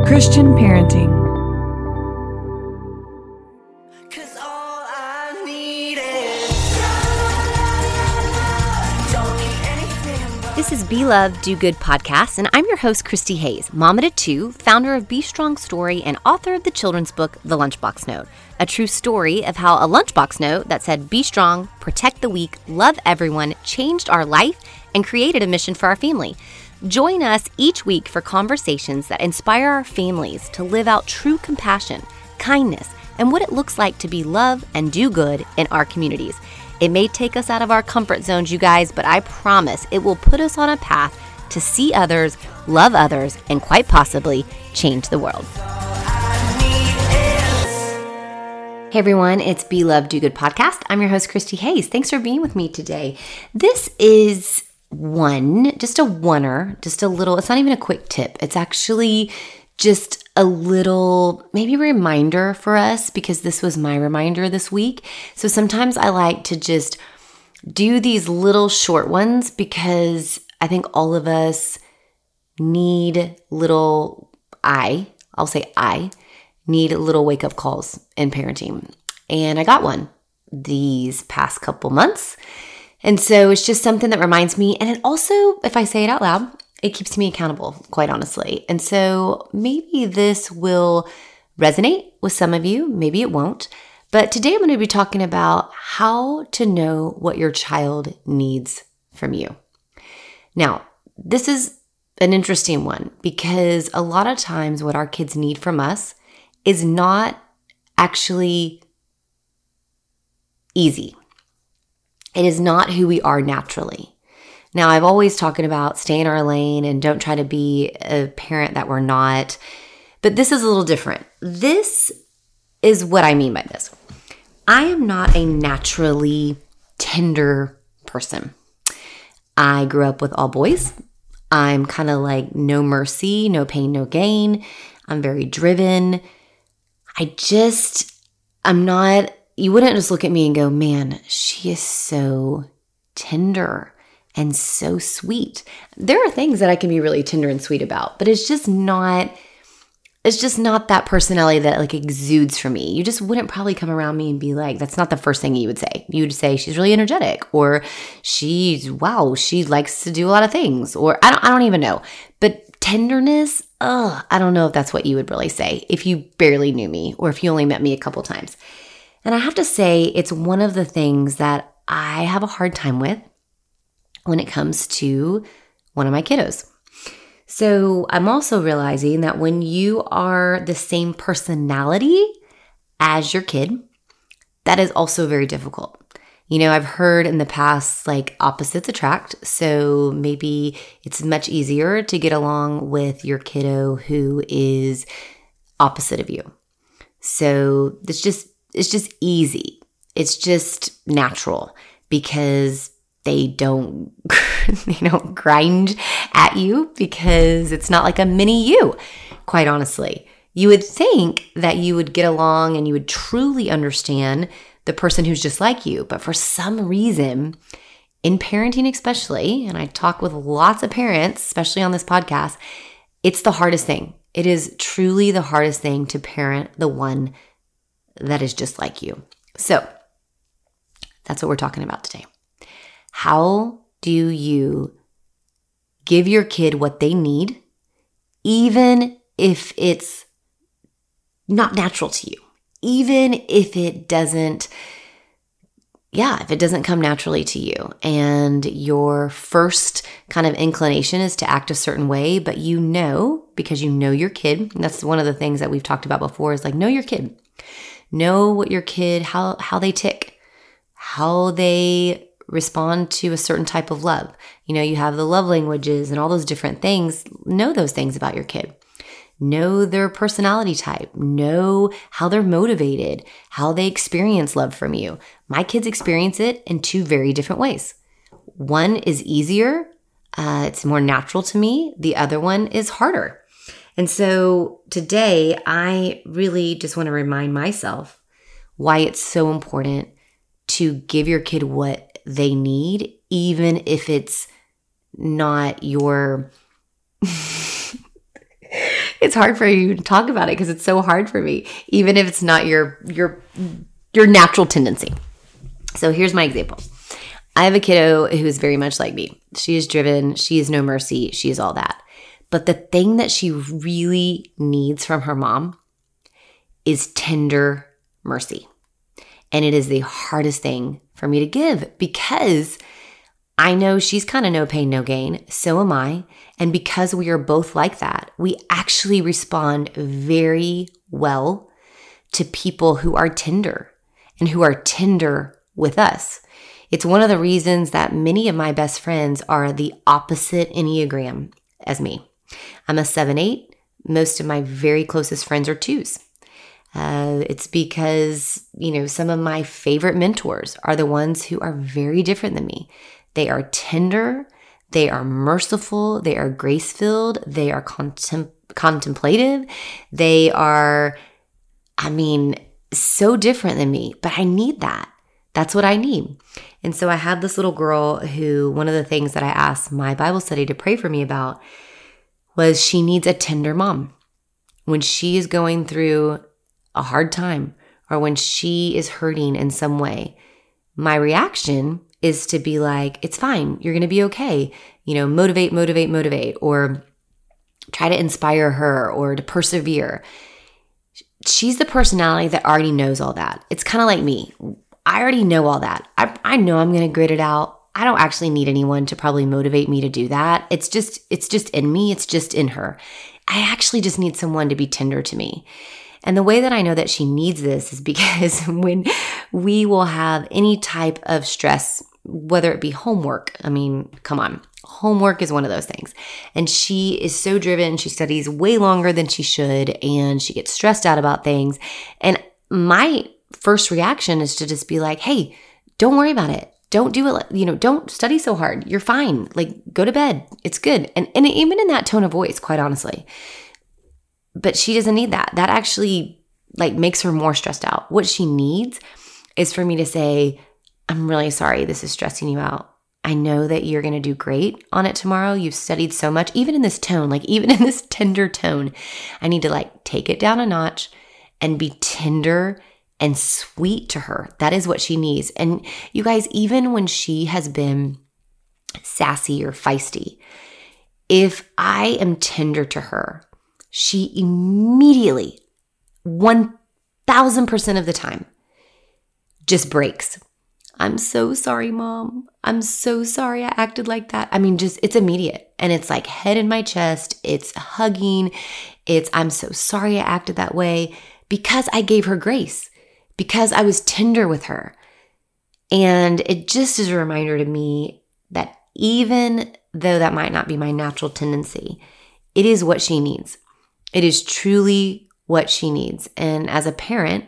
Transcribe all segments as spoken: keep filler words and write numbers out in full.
Christian parenting. This is Be Love, Do Good podcast, and I'm your host, Christy Hayes, mom of two, founder of Be Strong Story, and author of the children's book, The Lunchbox Note, a true story of how a lunchbox note that said, be strong, protect the weak, love everyone, changed our life, and created a mission for our family. Join us each week for conversations that inspire our families to live out true compassion, kindness, and what it looks like to be love and do good in our communities. It may take us out of our comfort zones, you guys, but I promise it will put us on a path to see others, love others, and quite possibly change the world. Hey everyone, it's Be Love, Do Good podcast. I'm your host, Christy Hayes. Thanks for being with me today. This is one, just a oneer, just a little, it's not even a quick tip. It's actually just a little maybe reminder for us, because this was my reminder this week. So sometimes I like to just do these little short ones because I think all of us need little, I, I'll say I, need little wake up calls in parenting. And I got one these past couple months. And so it's just something that reminds me. And it also, if I say it out loud, it keeps me accountable, quite honestly. And so maybe this will resonate with some of you. Maybe it won't. But today I'm going to be talking about how to know what your child needs from you. Now, this is an interesting one because a lot of times what our kids need from us is not actually easy. It is not who we are naturally. Now, I've always talking about stay in our lane and don't try to be a parent that we're not. But this is a little different. This is what I mean by this. I am not a naturally tender person. I grew up with all boys. I'm kind of like no mercy, no pain, no gain. I'm very driven. I just, I'm not, you wouldn't just look at me and go, man, she is so tender and so sweet. There are things that I can be really tender and sweet about, but it's just not, it's just not that personality that like exudes from me. You just wouldn't probably come around me and be like, that's not the first thing you would say. You would say she's really energetic, or she's, wow, she likes to do a lot of things, or I don't, I don't even know. But tenderness, ugh, I don't know if that's what you would really say if you barely knew me or if you only met me a couple times. And I have to say, it's one of the things that I have a hard time with when it comes to one of my kiddos. So I'm also realizing that when you are the same personality as your kid, that is also very difficult. You know, I've heard in the past, like opposites attract. So maybe it's much easier to get along with your kiddo who is opposite of you. So it's just, it's just easy. It's just natural because they don't, you know, grind at you because it's not like a mini you, quite honestly. You would think that you would get along and you would truly understand the person who's just like you. But for some reason, in parenting especially, and I talk with lots of parents, especially on this podcast, it's the hardest thing. It is truly the hardest thing to parent the one that is just like you. So that's what we're talking about today. How do you give your kid what they need, even if it's not natural to you, even if it doesn't, yeah, if it doesn't come naturally to you, and your first kind of inclination is to act a certain way, but you know, because you know your kid, and that's one of the things that we've talked about before is like, know your kid. Know what your kid, how, how they tick, how they respond to a certain type of love. You know, you have the love languages and all those different things. Know those things about your kid. Know their personality type. Know how they're motivated, how they experience love from you. My kids experience it in two very different ways. One is easier. Uh, it's more natural to me. The other one is harder. And so today, I really just want to remind myself why it's so important to give your kid what they need, even if it's not your, it's it's hard for you to talk about it because it's so hard for me, even if it's not your your your natural tendency. So here's my example. I have a kiddo who is very much like me. She is driven. She is no mercy. She is all that. But the thing that she really needs from her mom is tender mercy. And it is the hardest thing for me to give because I know she's kind of no pain, no gain. So am I. And because we are both like that, we actually respond very well to people who are tender and who are tender with us. It's one of the reasons that many of my best friends are the opposite Enneagram as me. I'm a seven eight. Most of my very closest friends are twos. Uh, it's because, you know, some of my favorite mentors are the ones who are very different than me. They are tender. They are merciful. They are grace-filled. They are contem- contemplative. They are, I mean, so different than me, but I need that. That's what I need. And so I have this little girl who, one of the things that I asked my Bible study to pray for me about was she needs a tender mom. When she is going through a hard time or when she is hurting in some way, my reaction is to be like, it's fine. You're going to be okay. You know, motivate, motivate, motivate, or try to inspire her or to persevere. She's the personality that already knows all that. It's kind of like me. I already know all that. I, I know I'm going to grit it out. I don't actually need anyone to probably motivate me to do that. It's just, it's just in me. It's just in her. I actually just need someone to be tender to me. And the way that I know that she needs this is because when we will have any type of stress, whether it be homework, I mean, come on, homework is one of those things. And she is so driven. She studies way longer than she should, and she gets stressed out about things. And my first reaction is to just be like, hey, don't worry about it. Don't do it. You know, don't study so hard. You're fine. Like, go to bed. It's good. And, and even in that tone of voice, quite honestly. But she doesn't need that. That actually like makes her more stressed out. What she needs is for me to say, I'm really sorry this is stressing you out. I know that you're going to do great on it tomorrow. You've studied so much, even in this tone, like even in this tender tone. I need to like take it down a notch and be tender and sweet to her. That is what she needs. And you guys, even when she has been sassy or feisty, if I am tender to her, she immediately, one thousand percent of the time, just breaks. I'm so sorry, Mom. I'm so sorry I acted like that. I mean, just, it's immediate. And it's like head in my chest. It's hugging. It's, I'm so sorry I acted that way because I gave her grace, because I was tender with her. And it just is a reminder to me that even though that might not be my natural tendency, it is what she needs. It is truly what she needs. And as a parent,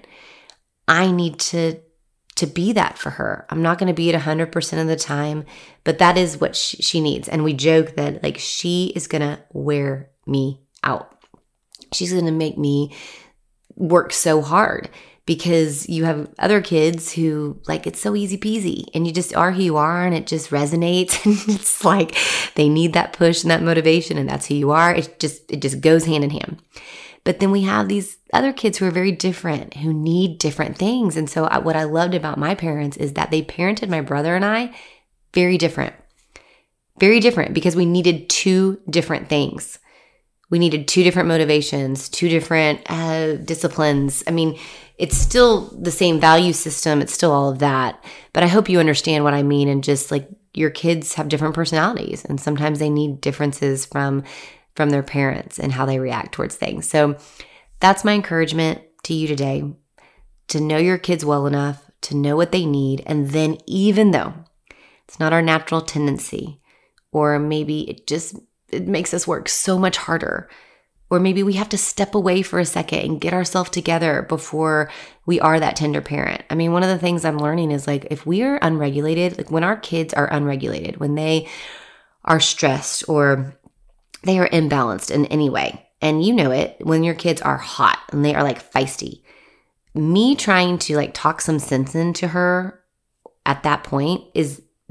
I need to to be that for her. I'm not going to be it one hundred percent of the time, but that is what she, she needs. And we joke that like she is going to wear me out. She's going to make me work so hard because you have other kids who like it's so easy peasy and you just are who you are and it just resonates. And it's like they need that push and that motivation and that's who you are. It just, it just goes hand in hand. But then we have these other kids who are very different, who need different things. And so I, what I loved about my parents is that they parented my brother and I very different. Very different because we needed two different things. We needed two different motivations, two different uh, disciplines. I mean, it's still the same value system. It's still all of that. But I hope you understand what I mean. And just like your kids have different personalities and sometimes they need differences from from their parents and how they react towards things. So that's my encouragement to you today, to know your kids well enough, to know what they need. And then even though it's not our natural tendency, or maybe it just, it makes us work so much harder, or maybe we have to step away for a second and get ourselves together before we are that tender parent. I mean, one of the things I'm learning is like, if we are unregulated, like when our kids are unregulated, when they are stressed or they are imbalanced in any way. And you know it when your kids are hot and they are like feisty. Me trying to like talk some sense into her at that point is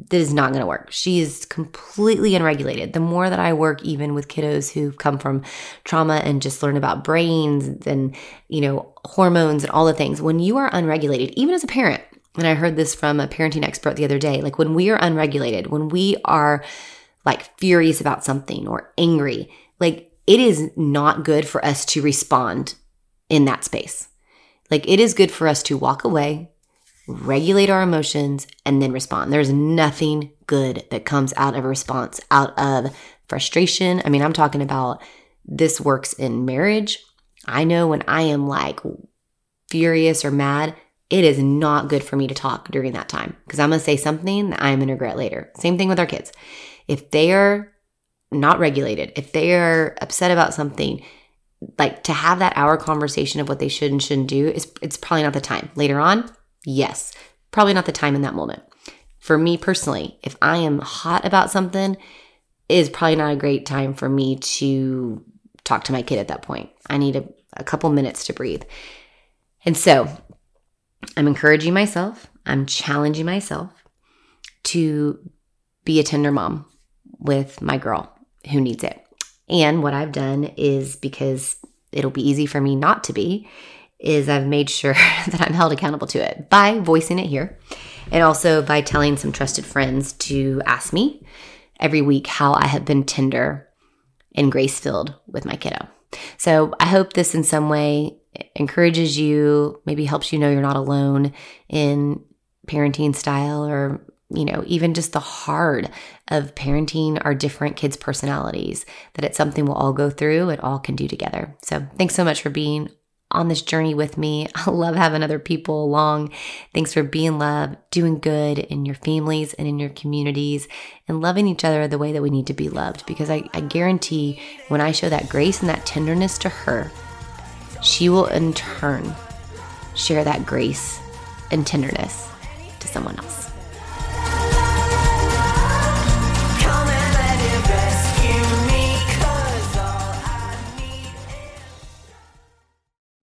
that is not going to work. She is completely unregulated. The more that I work even with kiddos who've come from trauma and just learn about brains and, you know, hormones and all the things, when you are unregulated, even as a parent, and I heard this from a parenting expert the other day, like when we are unregulated, when we are like furious about something or angry, like it is not good for us to respond in that space. Like it is good for us to walk away, regulate our emotions, and then respond. There's nothing good that comes out of a response, out of frustration. I mean, I'm talking about this works in marriage. I know when I am like furious or mad, it is not good for me to talk during that time because I'm going to say something that I'm going to regret later. Same thing with our kids. If they are not regulated, if they are upset about something, like to have that hour conversation of what they should and shouldn't do, is it's probably not the time. Later on, yes, probably not the time in that moment. For me personally, if I am hot about something, it is probably not a great time for me to talk to my kid at that point. I need a, a couple minutes to breathe. And so I'm encouraging myself, I'm challenging myself to be a tender mom with my girl who needs it. And what I've done is, because it'll be easy for me not to be, is I've made sure that I'm held accountable to it by voicing it here, and also by telling some trusted friends to ask me every week how I have been tender and grace-filled with my kiddo. So I hope this in some way encourages you, maybe helps you know you're not alone in parenting style, or, you know, even just the hard of parenting our different kids' personalities, that it's something we'll all go through and all can do together. So thanks so much for being on this journey with me. I love having other people along. Thanks for being loved, doing good in your families and in your communities, and loving each other the way that we need to be loved. Because I, I guarantee when I show that grace and that tenderness to her, she will in turn share that grace and tenderness to someone else.